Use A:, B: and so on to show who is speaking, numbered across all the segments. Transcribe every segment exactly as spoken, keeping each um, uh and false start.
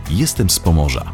A: Jestem z Pomorza.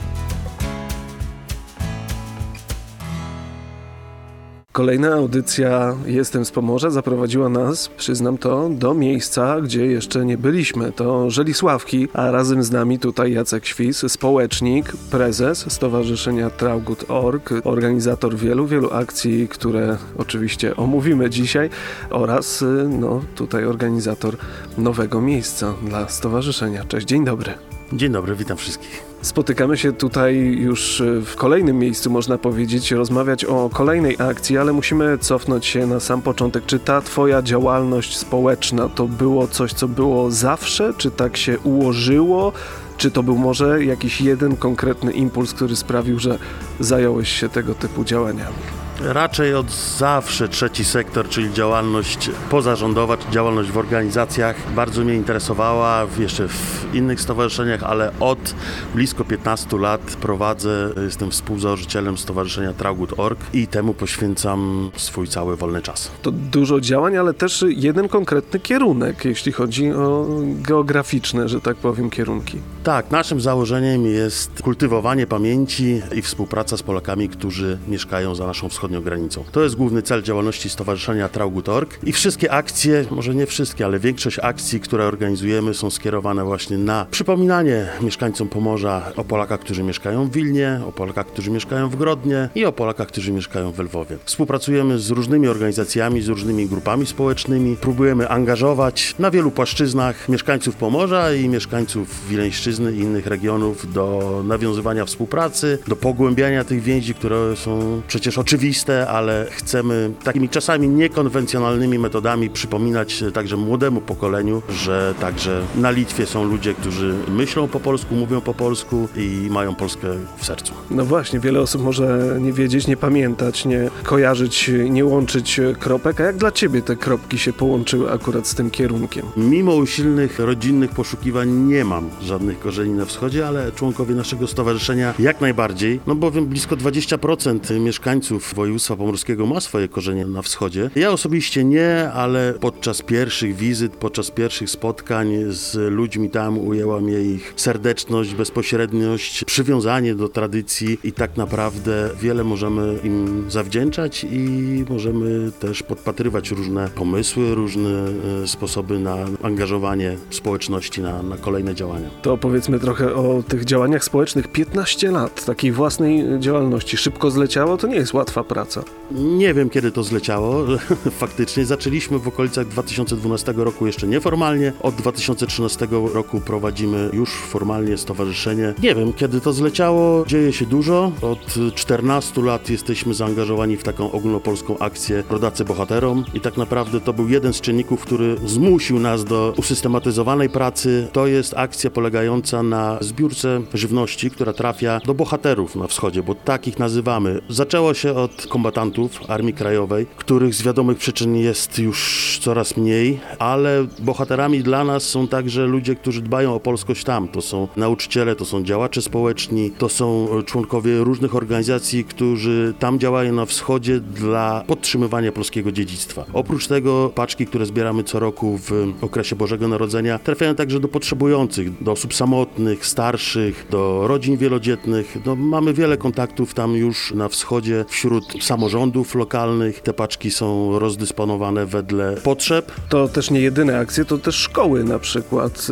B: Kolejna audycja Jestem z Pomorza zaprowadziła nas, przyznam to, do miejsca, gdzie jeszcze nie byliśmy. To Żelisławki, a razem z nami tutaj Jacek Świs, społecznik, prezes Stowarzyszenia Traugut kropka org, organizator wielu, wielu akcji, które oczywiście omówimy dzisiaj oraz no, tutaj organizator nowego miejsca dla stowarzyszenia. Cześć, dzień dobry.
C: Dzień dobry, witam wszystkich.
B: Spotykamy się tutaj już w kolejnym miejscu, można powiedzieć, rozmawiać o kolejnej akcji, ale musimy cofnąć się na sam początek. Czy ta twoja działalność społeczna to było coś, co było zawsze? Czy tak się ułożyło? Czy to był może jakiś jeden konkretny impuls, który sprawił, że zająłeś się tego typu działaniami?
C: Raczej od zawsze trzeci sektor, czyli działalność pozarządowa, czy działalność w organizacjach bardzo mnie interesowała, jeszcze w innych stowarzyszeniach, ale od blisko piętnastu lat prowadzę, jestem współzałożycielem Stowarzyszenia Traugut kropka org i temu poświęcam swój cały wolny czas.
B: To dużo działań, ale też jeden konkretny kierunek, jeśli chodzi o geograficzne, że tak powiem, kierunki.
C: Tak, naszym założeniem jest kultywowanie pamięci i współpraca z Polakami, którzy mieszkają za naszą wschodnią granicą. To jest główny cel działalności Stowarzyszenia Traugut kropka org i wszystkie akcje, może nie wszystkie, ale większość akcji, które organizujemy, są skierowane właśnie na przypominanie mieszkańcom Pomorza o Polakach, którzy mieszkają w Wilnie, o Polakach, którzy mieszkają w Grodnie i o Polakach, którzy mieszkają w Lwowie. Współpracujemy z różnymi organizacjami, z różnymi grupami społecznymi, próbujemy angażować na wielu płaszczyznach mieszkańców Pomorza i mieszkańców Wileńszczyzny i innych regionów do nawiązywania współpracy, do pogłębiania tych więzi, które są przecież oczywiste, ale chcemy takimi czasami niekonwencjonalnymi metodami przypominać także młodemu pokoleniu, że także na Litwie są ludzie, którzy myślą po polsku, mówią po polsku i mają Polskę w sercu.
B: No właśnie, wiele osób może nie wiedzieć, nie pamiętać, nie kojarzyć, nie łączyć kropek. A jak dla ciebie te kropki się połączyły akurat z tym kierunkiem?
C: Mimo usilnych rodzinnych poszukiwań nie mam żadnych korzeni na wschodzie, ale członkowie naszego stowarzyszenia jak najbardziej, no bowiem blisko dwadzieścia procent mieszkańców województwa pomorskiego ma swoje korzenie na wschodzie. Ja osobiście nie, ale podczas pierwszych wizyt, podczas pierwszych spotkań z ludźmi tam ujęła mnie ich serdeczność, bezpośredniość, przywiązanie do tradycji i tak naprawdę wiele możemy im zawdzięczać i możemy też podpatrywać różne pomysły, różne e, sposoby na angażowanie społeczności na, na kolejne działania.
B: To powiedzmy trochę o tych działaniach społecznych. piętnaście lat takiej własnej działalności. Szybko zleciało? To nie jest łatwa praca.
C: Nie wiem, kiedy to zleciało. Faktycznie zaczęliśmy w okolicach dwa tysiące dwunastego roku jeszcze nieformalnie. Od dwa tysiące trzynastego roku prowadzimy już formalnie stowarzyszenie. Nie wiem, kiedy to zleciało. Dzieje się dużo. Od czternastu lat jesteśmy zaangażowani w taką ogólnopolską akcję Rodacy Bohaterom i tak naprawdę to był jeden z czynników, który zmusił nas do usystematyzowanej pracy. To jest akcja polegająca na zbiórce żywności, która trafia do bohaterów na wschodzie, bo tak ich nazywamy. Zaczęło się od kombatantów Armii Krajowej, których z wiadomych przyczyn jest już coraz mniej, ale bohaterami dla nas są także ludzie, którzy dbają o polskość tam. To są nauczyciele, to są działacze społeczni, to są członkowie różnych organizacji, którzy tam działają na wschodzie dla podtrzymywania polskiego dziedzictwa. Oprócz tego paczki, które zbieramy co roku w okresie Bożego Narodzenia, trafiają także do potrzebujących, do osób samotnych, starszych, do rodzin wielodzietnych. No, mamy wiele kontaktów tam już na wschodzie wśród samorządów lokalnych. Te paczki są rozdysponowane wedle potrzeb.
B: To też nie jedyne akcje, to też szkoły na przykład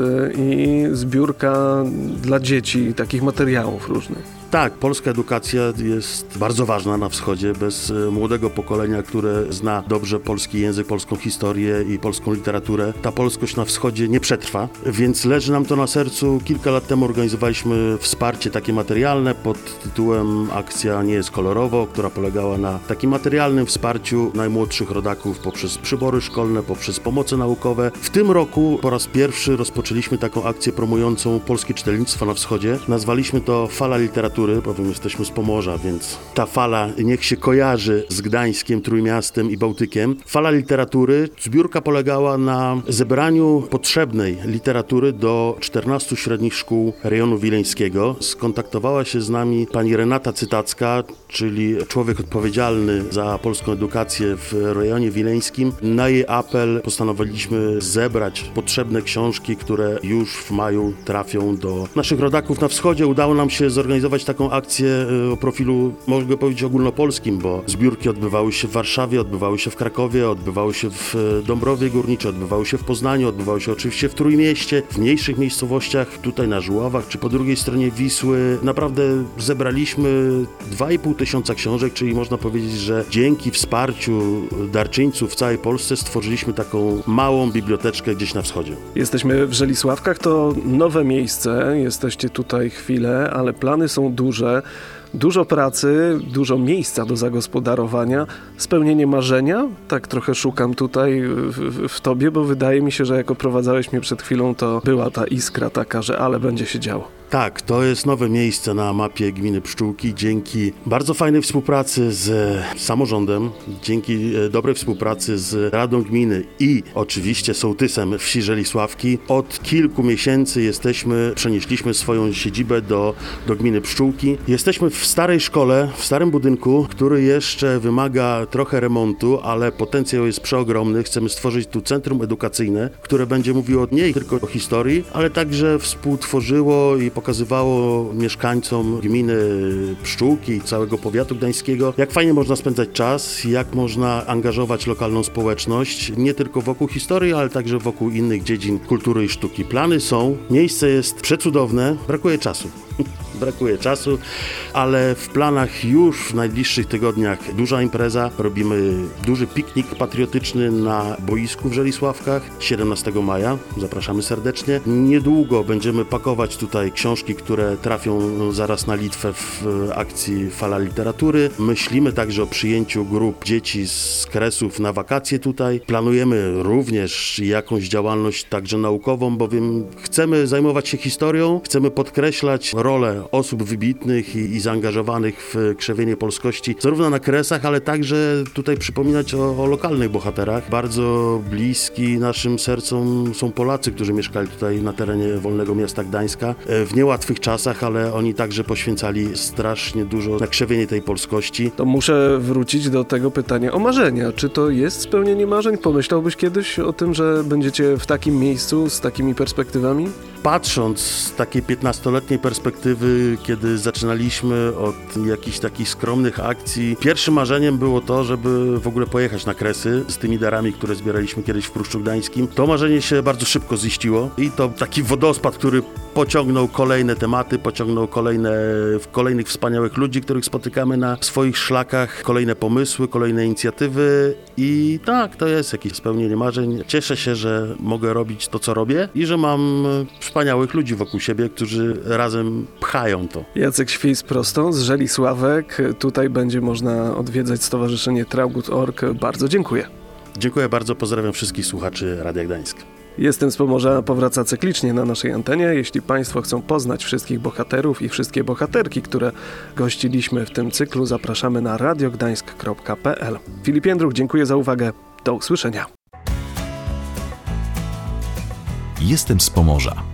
B: i zbiórka dla dzieci takich materiałów różnych.
C: Tak, polska edukacja jest bardzo ważna na wschodzie. Bez młodego pokolenia, które zna dobrze polski język, polską historię i polską literaturę, ta polskość na wschodzie nie przetrwa, więc leży nam to na sercu. Kilka lat temu organizowaliśmy wsparcie takie materialne pod tytułem Akcja nie jest kolorowo, która polegała na takim materialnym wsparciu najmłodszych rodaków poprzez przybory szkolne, poprzez pomoce naukowe. W tym roku po raz pierwszy rozpoczęliśmy taką akcję promującą polskie czytelnictwo na wschodzie. Nazwaliśmy to Fala Literatury literatury, bowiem jesteśmy z Pomorza, więc ta fala niech się kojarzy z Gdańskiem, Trójmiastem i Bałtykiem. Fala literatury, zbiórka polegała na zebraniu potrzebnej literatury do czternastu średnich szkół rejonu wileńskiego. Skontaktowała się z nami pani Renata Cytacka, czyli człowiek odpowiedzialny za polską edukację w rejonie wileńskim. Na jej apel postanowiliśmy zebrać potrzebne książki, które już w maju trafią do naszych rodaków na wschodzie. Udało nam się zorganizować taką akcję o profilu, mogę powiedzieć, ogólnopolskim, bo zbiórki odbywały się w Warszawie, odbywały się w Krakowie, odbywały się w Dąbrowie Górniczej, odbywały się w Poznaniu, odbywały się oczywiście w Trójmieście, w mniejszych miejscowościach, tutaj na Żuławach, czy po drugiej stronie Wisły. Naprawdę zebraliśmy dwa i pół tysiąca książek, czyli można powiedzieć, że dzięki wsparciu darczyńców w całej Polsce stworzyliśmy taką małą biblioteczkę gdzieś na wschodzie.
B: Jesteśmy w Żelisławkach, to nowe miejsce, jesteście tutaj chwilę, ale plany są duże. Dużo pracy, dużo miejsca do zagospodarowania, spełnienie marzenia. Tak trochę szukam tutaj w, w, w tobie, bo wydaje mi się, że jak oprowadzałeś mnie przed chwilą, to była ta iskra taka, że ale będzie się działo.
C: Tak, to jest nowe miejsce na mapie gminy Pszczółki dzięki bardzo fajnej współpracy z samorządem, dzięki dobrej współpracy z Radą Gminy i oczywiście sołtysem wsi Żelisławki. Od kilku miesięcy jesteśmy, przenieśliśmy swoją siedzibę do, do gminy Pszczółki. Jesteśmy w starej szkole, w starym budynku, który jeszcze wymaga trochę remontu, ale potencjał jest przeogromny. Chcemy stworzyć tu centrum edukacyjne, które będzie mówiło nie tylko o historii, ale także współtworzyło i pokazywało mieszkańcom gminy Pszczółki i całego powiatu gdańskiego, jak fajnie można spędzać czas, jak można angażować lokalną społeczność, nie tylko wokół historii, ale także wokół innych dziedzin kultury i sztuki. Plany są, miejsce jest przecudowne, brakuje czasu. Brakuje czasu, ale w planach już w najbliższych tygodniach duża impreza. Robimy duży piknik patriotyczny na boisku w Żelisławkach siedemnastego maja. Zapraszamy serdecznie. Niedługo będziemy pakować tutaj książki, które trafią zaraz na Litwę w akcji Fala Literatury. Myślimy także o przyjęciu grup dzieci z Kresów na wakacje tutaj. Planujemy również jakąś działalność także naukową, bowiem chcemy zajmować się historią, chcemy podkreślać rolę osób wybitnych i, i zaangażowanych w krzewienie polskości, zarówno na Kresach, ale także tutaj przypominać o, o lokalnych bohaterach. Bardzo bliski naszym sercom są Polacy, którzy mieszkali tutaj na terenie wolnego miasta Gdańska w niełatwych czasach, ale oni także poświęcali strasznie dużo na krzewienie tej polskości.
B: To muszę wrócić do tego pytania o marzenia. Czy to jest spełnienie marzeń? Pomyślałbyś kiedyś o tym, że będziecie w takim miejscu z takimi perspektywami?
C: Patrząc z takiej piętnastoletniej perspektywy, kiedy zaczynaliśmy od jakichś takich skromnych akcji, pierwszym marzeniem było to, żeby w ogóle pojechać na Kresy z tymi darami, które zbieraliśmy kiedyś w Pruszczu Gdańskim. To marzenie się bardzo szybko ziściło i to taki wodospad, który pociągnął kolejne tematy, pociągnął kolejne, kolejnych wspaniałych ludzi, których spotykamy na swoich szlakach, kolejne pomysły, kolejne inicjatywy i tak, to jest jakieś spełnienie marzeń. Cieszę się, że mogę robić to, co robię i że mam wspaniałych ludzi wokół siebie, którzy razem pchają to.
B: Jacek Świs prosto z Żelisławek. Tutaj będzie można odwiedzać Stowarzyszenie Traugut kropka org. Bardzo dziękuję.
C: Dziękuję bardzo, pozdrawiam wszystkich słuchaczy Radia Gdańsk.
B: Jestem z Pomorza powraca cyklicznie na naszej antenie. Jeśli Państwo chcą poznać wszystkich bohaterów i wszystkie bohaterki, które gościliśmy w tym cyklu, zapraszamy na radiogdańsk kropka p l. Filip Jędruch, dziękuję za uwagę. Do usłyszenia.
A: Jestem z Pomorza.